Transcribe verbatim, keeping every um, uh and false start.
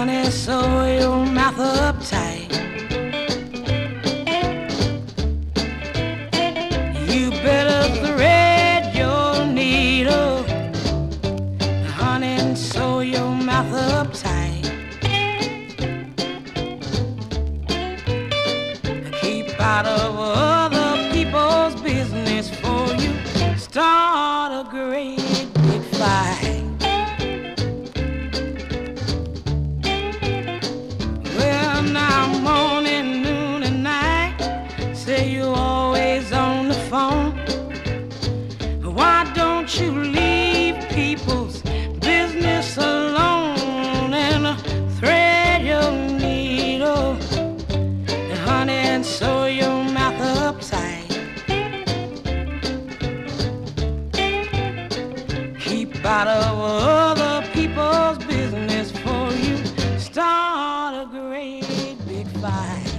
honey, sew your mouth up tight. You better thread your needle, honey, and sew your mouth up tight. Keep out of other people's business for you start a great big fight. Well, now morning, noon, and night, say you're always on the phone. Why don't you leave people's business alone and thread your needle, and honey, and sew your mouth up tight. Keep out of other people's business for you start a great big fight.